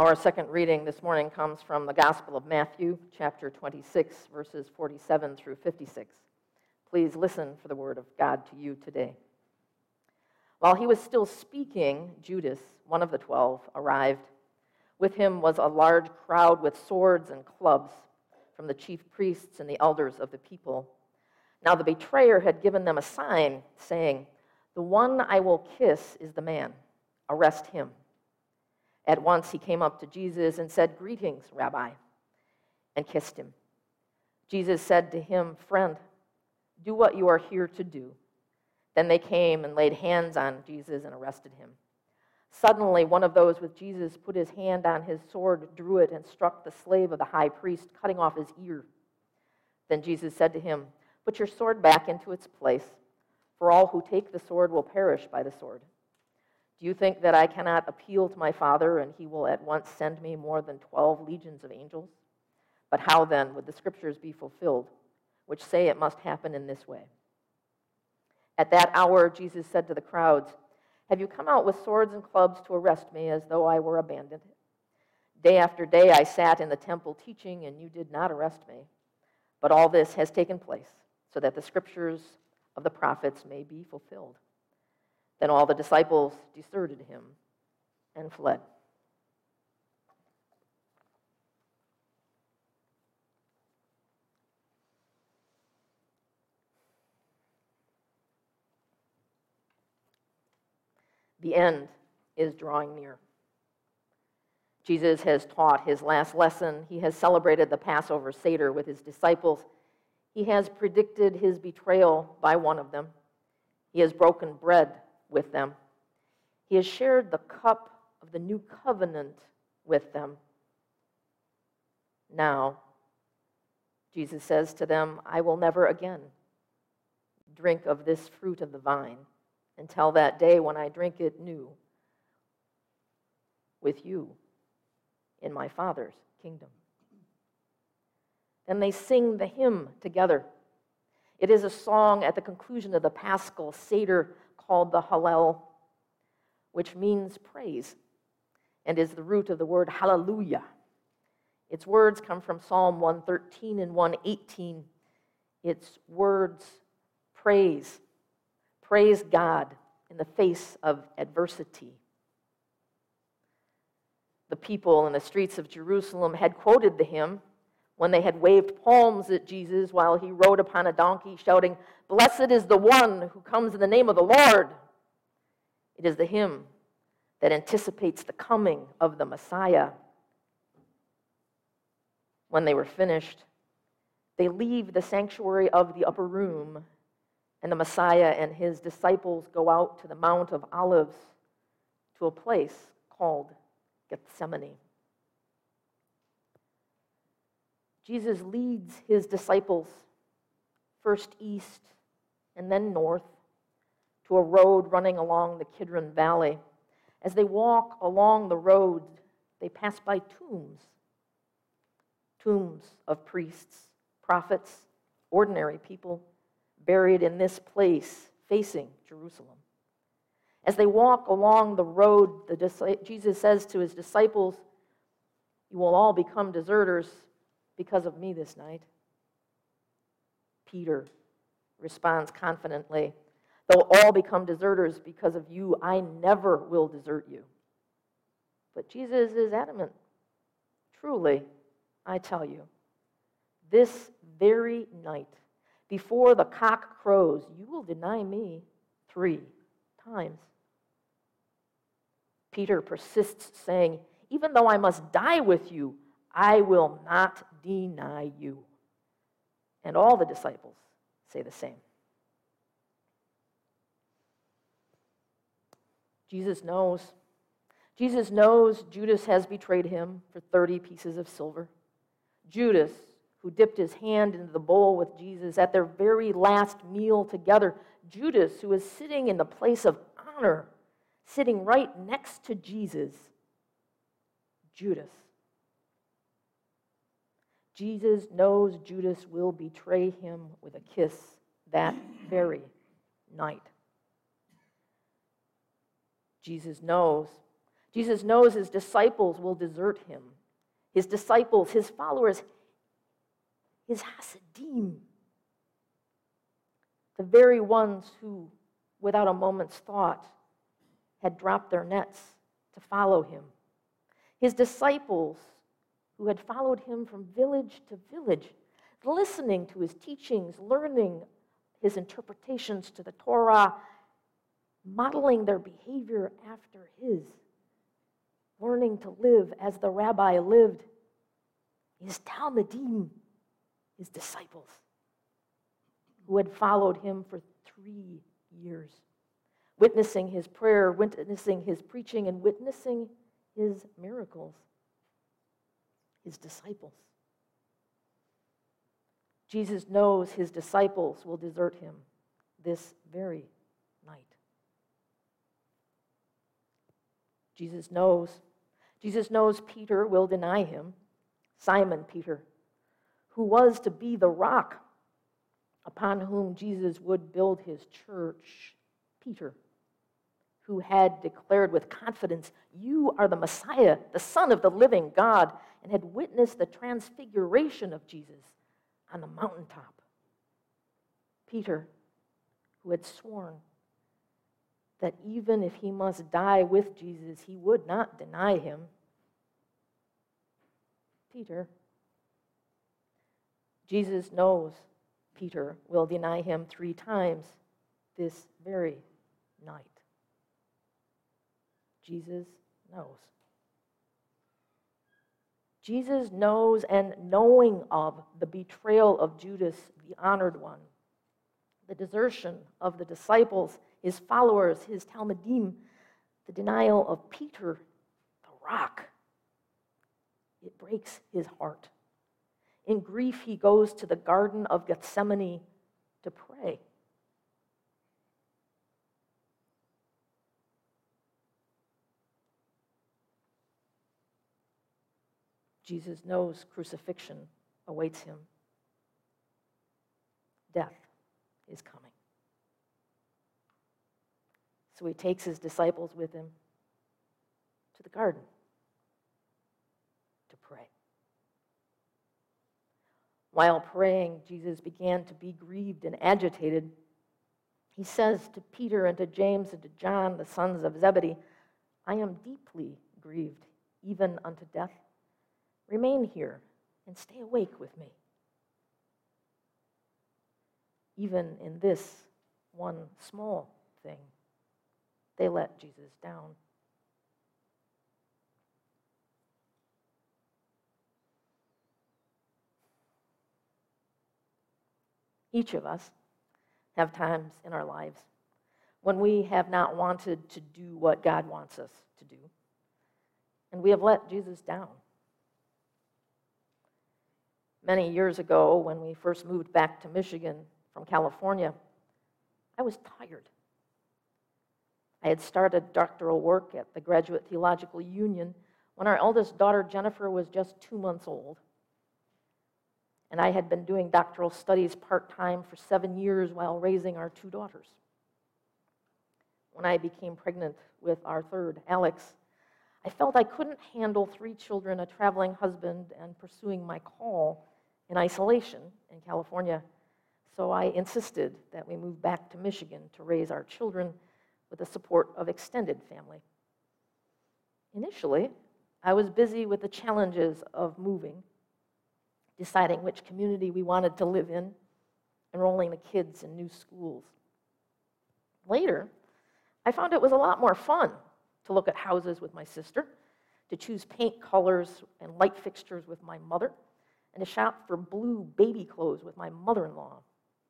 Our second reading this morning comes from the Gospel of Matthew, chapter 26, verses 47 through 56. Please listen for the word of God to you today. While he was still speaking, Judas, one of the 12, arrived. With him was a large crowd with swords and clubs from the chief priests and the elders of the people. Now the betrayer had given them a sign, saying, "The one I will kiss is the man. Arrest him." At once he came up to Jesus and said, "Greetings, Rabbi," and kissed him. Jesus said to him, "Friend, do what you are here to do." Then they came and laid hands on Jesus and arrested him. Suddenly, one of those with Jesus put his hand on his sword, drew it, and struck the slave of the high priest, cutting off his ear. Then Jesus said to him, "Put your sword back into its place, for all who take the sword will perish by the sword. Do you think that I cannot appeal to my Father, and he will at once send me more than 12 legions of angels? But how then would the Scriptures be fulfilled, which say it must happen in this way?" At that hour, Jesus said to the crowds, "Have you come out with swords and clubs to arrest me as though I were a bandit? Day after day I sat in the temple teaching, and you did not arrest me. But all this has taken place so that the Scriptures of the prophets may be fulfilled." Then all the disciples deserted him and fled. The end is drawing near. Jesus has taught his last lesson. He has celebrated the Passover Seder with his disciples. He has predicted his betrayal by one of them. He has broken bread with them. He has shared the cup of the new covenant with them. Now, Jesus says to them, "I will never again drink of this fruit of the vine until that day when I drink it new with you in my Father's kingdom." Then they sing the hymn together. It is a song at the conclusion of the Paschal Seder called the Hallel, which means praise, and is the root of the word hallelujah. Its words come from Psalm 113 and 118. Its words praise God in the face of adversity. The people in the streets of Jerusalem had quoted the hymn when they had waved palms at Jesus while he rode upon a donkey, shouting, "Blessed is the one who comes in the name of the Lord." It is the hymn that anticipates the coming of the Messiah. When they were finished, they leave the sanctuary of the upper room, and the Messiah and his disciples go out to the Mount of Olives, to a place called Gethsemane. Jesus leads his disciples first east and then north to a road running along the Kidron Valley. As they walk along the road, they pass by tombs of priests, prophets, ordinary people buried in this place facing Jerusalem. As they walk along the road, Jesus says to his disciples, "You will all become deserters because of me this night." Peter responds confidently, "They'll all become deserters because of you. I never will desert you." But Jesus is adamant. "Truly, I tell you, this very night, before the cock crows, you will deny me 3 times. Peter persists, saying, "Even though I must die with you, I will not deny you." And all the disciples say the same. Jesus knows. Jesus knows Judas has betrayed him for 30 pieces of silver. Judas, who dipped his hand into the bowl with Jesus at their very last meal together. Judas, who was sitting in the place of honor, sitting right next to Jesus. Judas. Jesus knows Judas will betray him with a kiss that very night. Jesus knows Jesus knows his disciples will desert him. His disciples, his followers, his Hasidim, the very ones who, without a moment's thought, had dropped their nets to follow him. His disciples, who had followed him from village to village, listening to his teachings, learning his interpretations to the Torah, modeling their behavior after his, learning to live as the rabbi lived. His Talmidim, his disciples, who had followed him for 3 years, witnessing his prayer, witnessing his preaching, and witnessing his miracles. His disciples. Jesus knows his disciples will desert him this very night. Jesus knows Peter will deny him. Simon Peter, who was to be the rock upon whom Jesus would build his church. Peter, who had declared with confidence, "You are the Messiah, the Son of the living God," and had witnessed the transfiguration of Jesus on the mountaintop. Peter, who had sworn that even if he must die with Jesus, he would not deny him. Peter. Jesus knows Peter will deny him 3 times this very night. Jesus knows. Jesus knows, and knowing of the betrayal of Judas, the honored one, the desertion of the disciples, his followers, his Talmidim, the denial of Peter, the rock, it breaks his heart. In grief, he goes to the Garden of Gethsemane to pray. Jesus knows crucifixion awaits him. Death is coming. So he takes his disciples with him to the garden to pray. While praying, Jesus began to be grieved and agitated. He says to Peter and to James and to John, the sons of Zebedee, "I am deeply grieved, even unto death. Remain here and stay awake with me." Even in this one small thing, they let Jesus down. Each of us have times in our lives when we have not wanted to do what God wants us to do, and we have let Jesus down. Many years ago, when we first moved back to Michigan from California, I was tired. I had started doctoral work at the Graduate Theological Union when our eldest daughter, Jennifer, was just 2 months old. And I had been doing doctoral studies part-time for 7 years while raising our 2 daughters. When I became pregnant with our third, Alex, I felt I couldn't handle 3 children, a traveling husband, and pursuing my call in isolation in California. So I insisted that we move back to Michigan to raise our children with the support of extended family. Initially, I was busy with the challenges of moving, deciding which community we wanted to live in, enrolling the kids in new schools. Later, I found it was a lot more fun to look at houses with my sister, to choose paint colors and light fixtures with my mother, and to shop for blue baby clothes with my mother-in-law.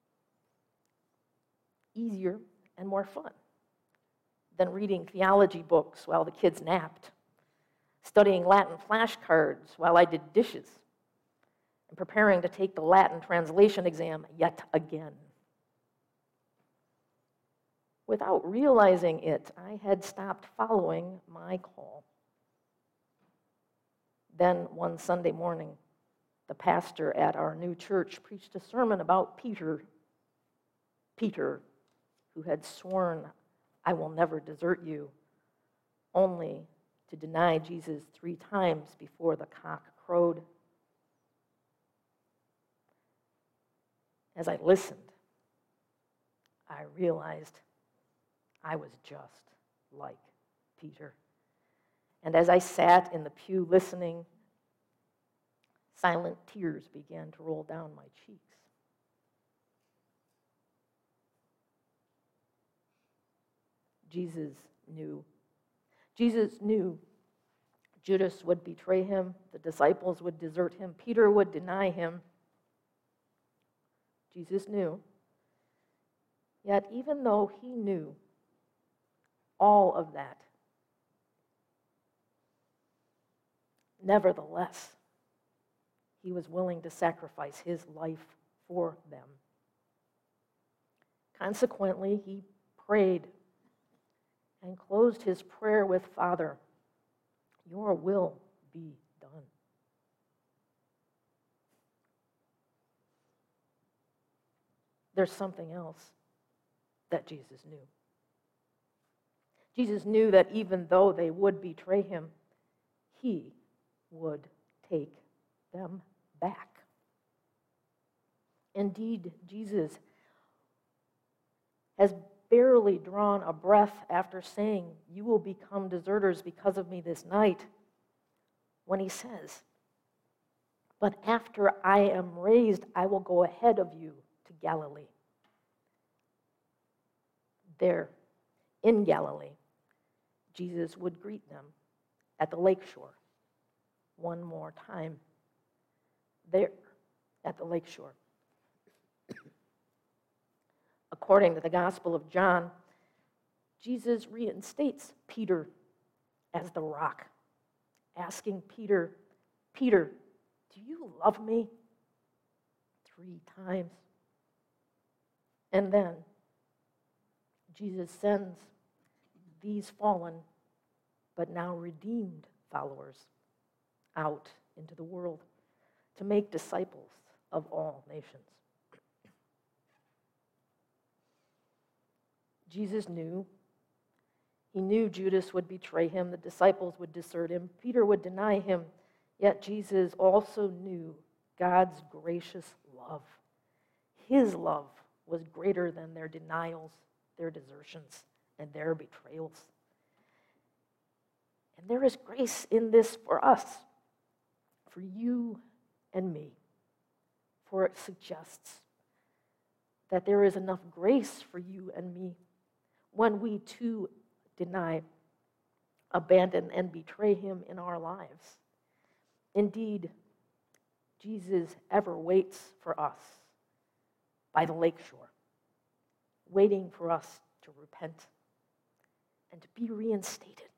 Easier and more fun than reading theology books while the kids napped, studying Latin flashcards while I did dishes, and preparing to take the Latin translation exam yet again. Without realizing it, I had stopped following my call. Then one Sunday morning, the pastor at our new church preached a sermon about Peter, who had sworn, "I will never desert you," only to deny Jesus 3 times before the cock crowed. As I listened, I realized I was just like Peter. And as I sat in the pew listening, silent tears began to roll down my cheeks. Jesus knew. Jesus knew Judas would betray him, the disciples would desert him, Peter would deny him. Jesus knew. Yet even though he knew all of that, nevertheless, he was willing to sacrifice his life for them. Consequently, he prayed and closed his prayer with, "Father, your will be done." There's something else that Jesus knew. Jesus knew that even though they would betray him, he would take them back. Indeed, Jesus has barely drawn a breath after saying, "You will become deserters because of me this night," when he says, "But after I am raised, I will go ahead of you to Galilee." There, in Galilee, Jesus would greet them at the lakeshore one more time. There, at the lakeshore. According to the Gospel of John, Jesus reinstates Peter as the rock, asking Peter, "Peter, do you love me?" 3 times. And then Jesus sends these fallen but now redeemed followers out into the world to make disciples of all nations. Jesus knew. He knew Judas would betray him, the disciples would desert him, Peter would deny him. Yet Jesus also knew God's gracious love. His love was greater than their denials, their desertions, and their betrayals. And there is grace in this for us, for you and me, for it suggests that there is enough grace for you and me when we too deny, abandon, and betray him in our lives. Indeed, Jesus ever waits for us by the lakeshore, waiting for us to repent and to be reinstated